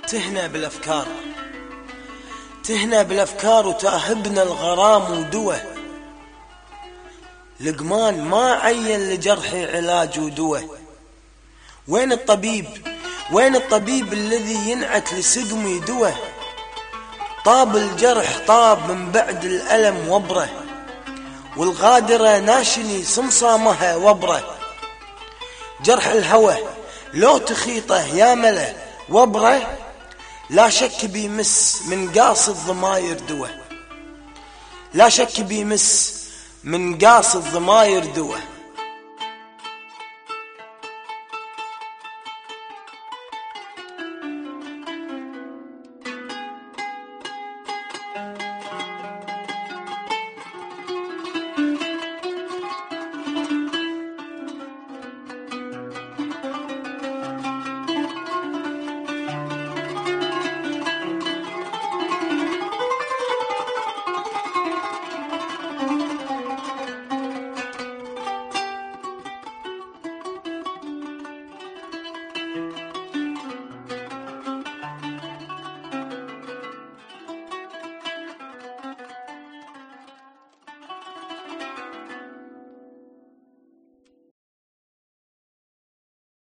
تهنا بالأفكار، تهنا بالأفكار وتاهبنا الغرام ودوه. لقمان ما عين لجرحي علاج ودوه. وين الطبيب؟ وين الطبيب الذي ينعت لسقمي دوه؟ طاب الجرح طاب من بعد الألم وبره، والغادرة ناشني صمصامها وبره. جرح الهوى لو تخيطه يا ملا وبره، لا شك بيمس من قاصد ضماير دوه، لا شك بيمس من قاصد ضماير دوه.